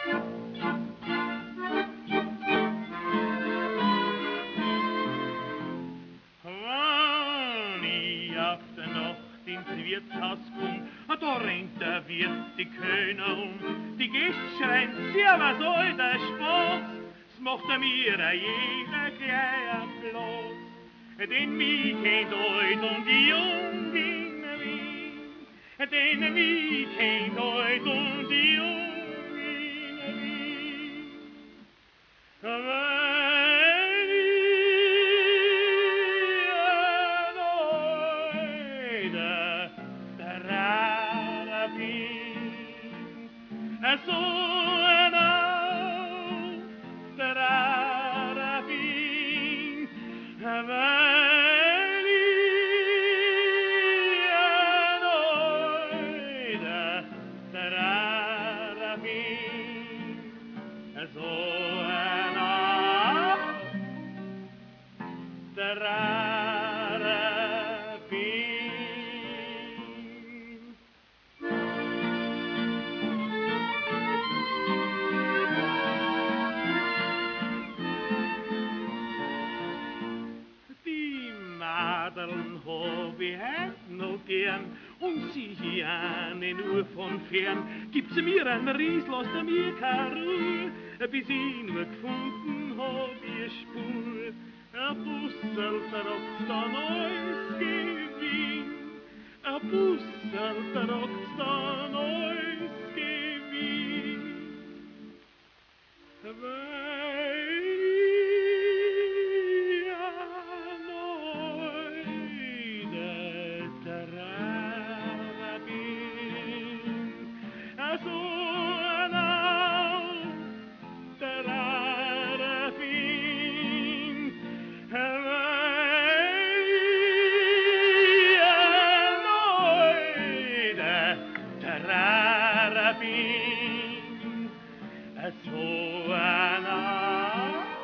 Wann ich auf der Nacht ins Wirtshaus komm, da rennt der Wirt die Kölner die Gäste schreien, ja, was soll der Spaß? Das macht mir jeder gleich Applaus. Den mich kennt alt und jung in Wien, den mich kennt alt und jung in Wien. Weil ich der Rabin, so ein der Rabin, weil ich der Rabin, so ein der Rabin. Die Madeln hab ich heut noch gern und sieh ich eine nur von fern. Gibt's mir ein Ries, lasst mir keine Ruhe, bis ich nur gefunden hab ihr Spur. Ein Bussel tragt da neues Gewinn, ein Bussel tragt da neues Gewinn. Weil der Rabin, so ein der Rabin, der Rabin, so ein